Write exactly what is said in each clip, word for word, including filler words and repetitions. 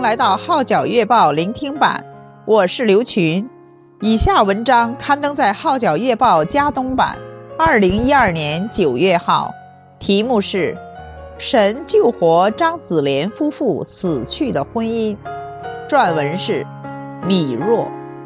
迎来到号角月报聆听版，我是刘群。以下文章刊登在号角月报加东版二零一二年九月号，题目是神救活张子莲夫妇死去的婚姻，撰文是米若。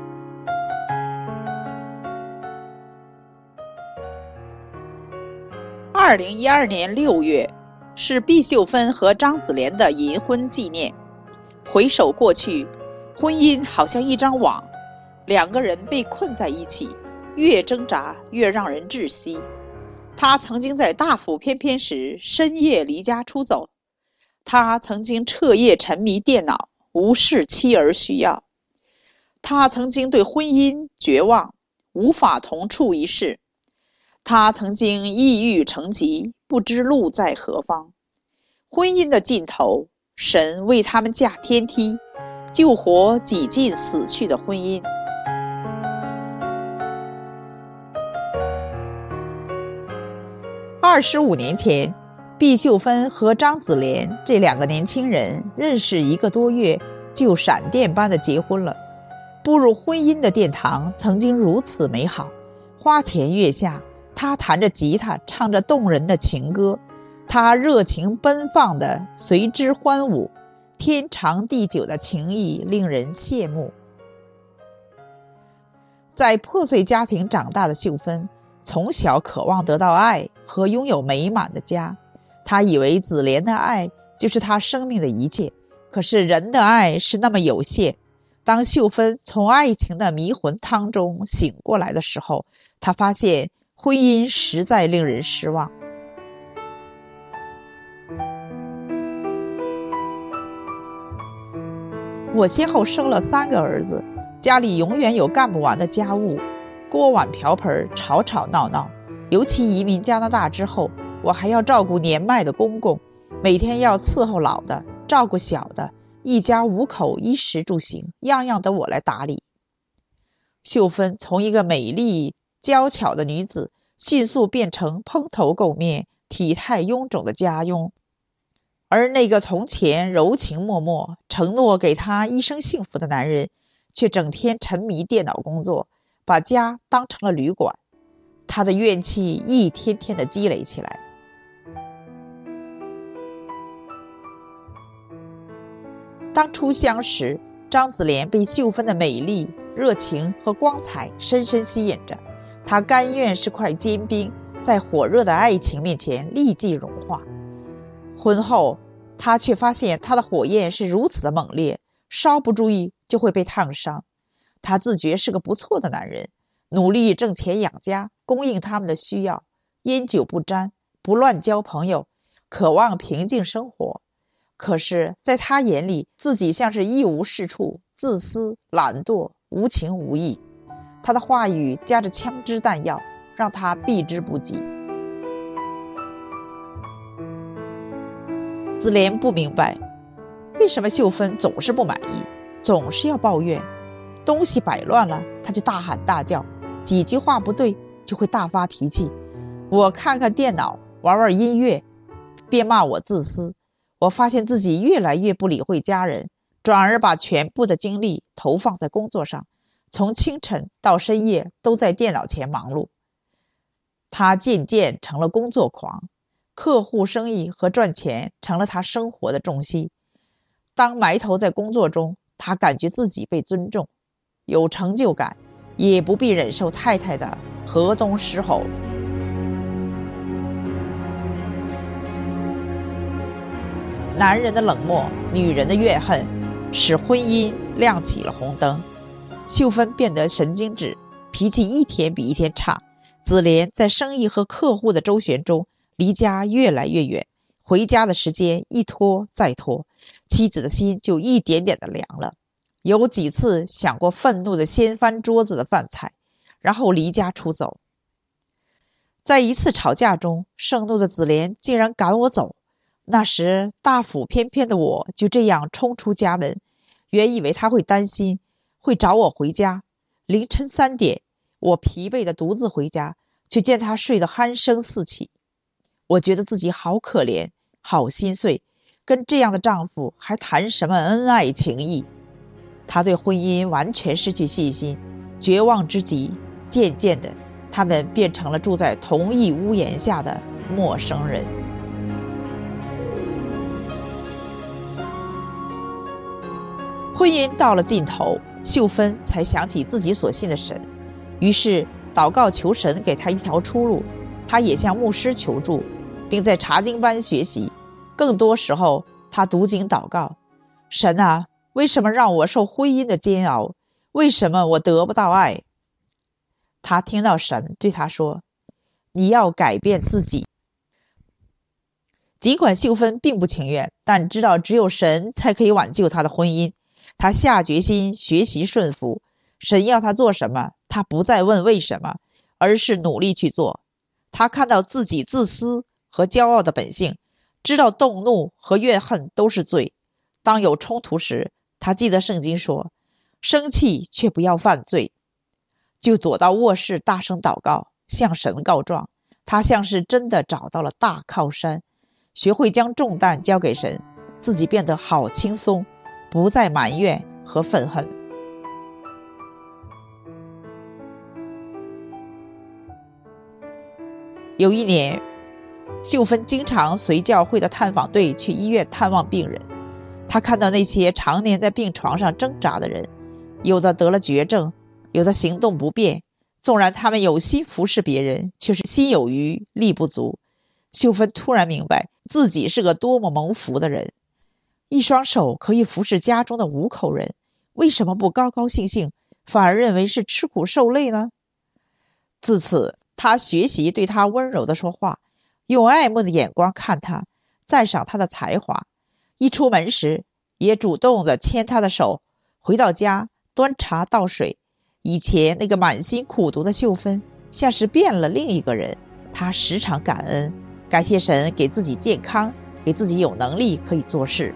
二零一二年六月是毕秀芬和张子莲的银婚纪念。回首过去，婚姻好像一张网，两个人被困在一起，越挣扎越让人窒息。他曾经在大腹翩翩时深夜离家出走，他曾经彻夜沉迷电脑，无视妻儿需要。他曾经对婚姻绝望，无法同处一室。他曾经抑郁成疾，不知路在何方。婚姻的尽头，神为他们架天梯，救活几近死去的婚姻。二十五年前，毕秀芬和张子莲这两个年轻人认识一个多月，就闪电般的结婚了。步入婚姻的殿堂曾经如此美好，花前月下，他弹着吉他，唱着动人的情歌，他热情奔放地随之欢舞，天长地久的情谊令人羡慕。在破碎家庭长大的秀芬，从小渴望得到爱和拥有美满的家。她以为子莲的爱就是她生命的一切，可是人的爱是那么有限。当秀芬从爱情的迷魂汤中醒过来的时候，她发现婚姻实在令人失望。我先后生了三个儿子，家里永远有干不完的家务，锅碗瓢盆吵吵闹闹。尤其移民加拿大之后，我还要照顾年迈的公公，每天要伺候老的，照顾小的，一家五口衣食住行，样样都我来打理。秀芬从一个美丽娇巧的女子，迅速变成蓬头垢面、体态臃肿的家佣。而那个从前柔情脉脉、承诺给她一生幸福的男人，却整天沉迷电脑工作，把家当成了旅馆。他的怨气一天天的积累起来。当初相识，张子莲被秀芬的美丽、热情和光彩深深吸引着，她甘愿是块坚冰，在火热的爱情面前立即融化。婚后，他却发现他的火焰是如此的猛烈，稍不注意就会被烫伤。他自觉是个不错的男人，努力挣钱养家，供应他们的需要，烟酒不沾，不乱交朋友，渴望平静生活。可是在他眼里，自己像是一无是处，自私懒惰，无情无义。他的话语夹着枪支弹药，让他避之不及。子莲不明白，为什么秀芬总是不满意，总是要抱怨。东西摆乱了，他就大喊大叫，几句话不对就会大发脾气。我看看电脑，玩玩音乐，便骂我自私。我发现自己越来越不理会家人，转而把全部的精力投放在工作上，从清晨到深夜都在电脑前忙碌。他渐渐成了工作狂，客户生意和赚钱成了他生活的重心。当埋头在工作中，他感觉自己被尊重，有成就感，也不必忍受太太的河东狮吼。男人的冷漠，女人的怨恨，使婚姻亮起了红灯。秀芬变得神经质，脾气一天比一天差。子莲在生意和客户的周旋中离家越来越远，回家的时间一拖再拖，妻子的心就一点点的凉了。有几次想过愤怒的掀翻桌子的饭菜，然后离家出走。在一次吵架中，盛怒的子莲竟然赶我走。那时大腹翩翩的我就这样冲出家门，原以为他会担心，会找我回家。凌晨三点，我疲惫的独自回家，却见他睡得鼾声四起。我觉得自己好可怜，好心碎， 跟这样的丈夫还谈什么恩爱情谊？她对婚姻完全失去信心，绝望之极。渐渐的，他们变成了住在同一屋檐下的陌生人。婚姻到了尽头，秀芬才想起自己所信的神，于是祷告求神给她一条出路。她也向牧师求助，并在查经班学习。更多时候，她读经祷告：神啊，为什么让我受婚姻的煎熬？为什么我得不到爱？她听到神对她说：你要改变自己。尽管秀芬并不情愿，但知道只有神才可以挽救她的婚姻。她下决心学习顺服，神要她做什么，她不再问为什么，而是努力去做。她看到自己自私和骄傲的本性，知道动怒和怨恨都是罪。当有冲突时，她记得圣经说：生气却不要犯罪。就躲到卧室大声祷告，向神告状。她像是真的找到了大靠山，学会将重担交给神，自己变得好轻松，不再埋怨和愤恨。有一年，秀芬经常随教会的探访队去医院探望病人。她看到那些常年在病床上挣扎的人，有的得了绝症，有的行动不便，纵然他们有心服侍别人，却是心有余力不足。秀芬突然明白自己是个多么蒙福的人，一双手可以服侍家中的五口人，为什么不高高兴兴，反而认为是吃苦受累呢？自此，他学习对他温柔地说话，用爱慕的眼光看他，赞赏他的才华。一出门时，也主动地牵他的手，回到家端茶倒水。以前那个满心苦读的秀芬，像是变了另一个人。他时常感恩，感谢神给自己健康，给自己有能力可以做事。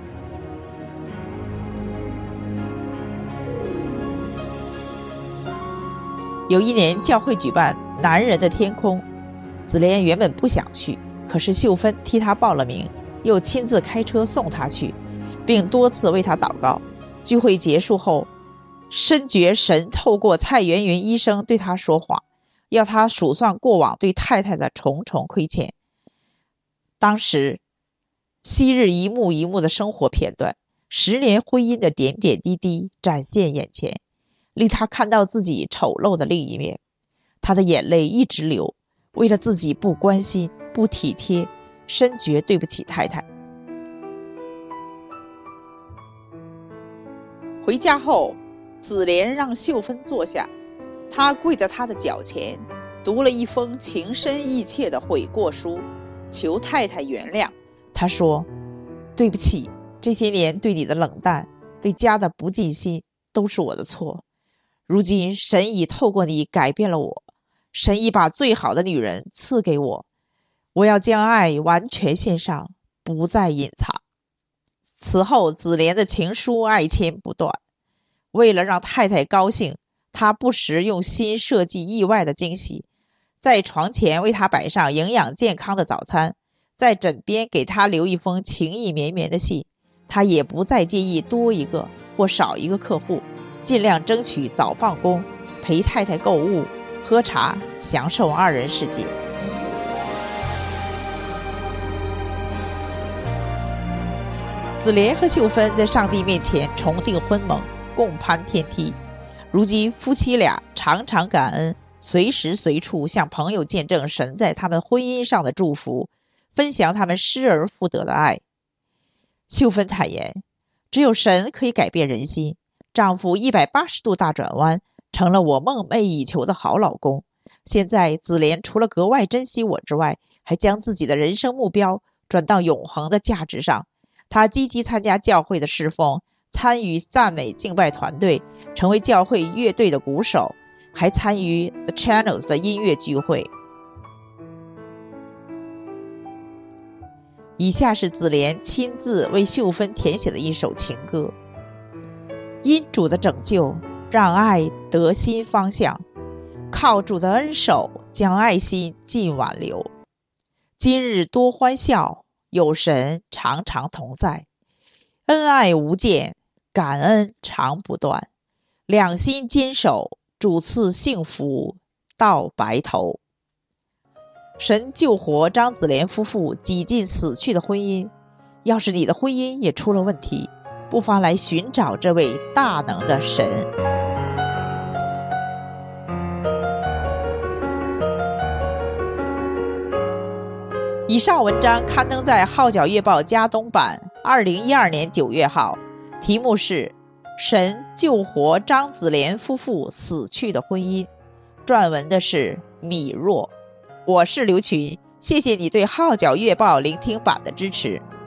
有一年教会举办男人的天空，子莲原本不想去，可是秀芬替他报了名，又亲自开车送他去，并多次为他祷告。聚会结束后，深觉神透过蔡元云医生对他说话，要他数算过往对太太的重重亏欠。当时昔日一幕一幕的生活片段，十年婚姻的点点滴滴展现眼前，令他看到自己丑陋的另一面。他的眼泪一直流，为了自己不关心不体贴，深觉对不起太太。回家后，子莲让秀芬坐下，他跪在他的脚前，读了一封情深意切的悔过书，求太太原谅。他说：对不起，这些年对你的冷淡，对家的不尽心，都是我的错。如今神已透过你改变了我，神已把最好的女人赐给我，我要将爱完全献上，不再隐藏。此后子莲的情书爱牵不断，为了让太太高兴，他不时用心设计意外的惊喜，在床前为他摆上营养健康的早餐，在枕边给他留一封情意绵绵的信。他也不再介意多一个或少一个客户，尽量争取早放工，陪太太购物喝茶，享受二人世界。子莲和秀芬在上帝面前重订婚盟，共攀天梯。如今夫妻俩常常感恩，随时随处向朋友见证神在他们婚姻上的祝福，分享他们失而复得的爱。秀芬坦言，只有神可以改变人心，丈夫一百八十度大转弯，成了我梦寐以求的好老公。现在子莲除了格外珍惜我之外，还将自己的人生目标转到永恒的价值上。她积极参加教会的侍奉，参与赞美敬拜团队，成为教会乐队的鼓手，还参与 The Channels 的音乐聚会。以下是子莲亲自为秀芬填写的一首情歌：因主的拯救，让爱得新方向，靠主的恩手，将爱心尽挽留。今日多欢笑， 有神常常同在，恩爱无间，感恩常不断，两心坚守，主赐幸福到白头。神救活张子莲夫妇几近死去的婚姻，要是你的婚姻也出了问题，不妨来寻找这位大能的神。以上文章刊登在《号角月报》加东版二零一二年九月号，题目是神救活张子莲夫妇死去的婚姻，撰文的是米若。我是刘群，谢谢你对《号角月报》聆听版的支持。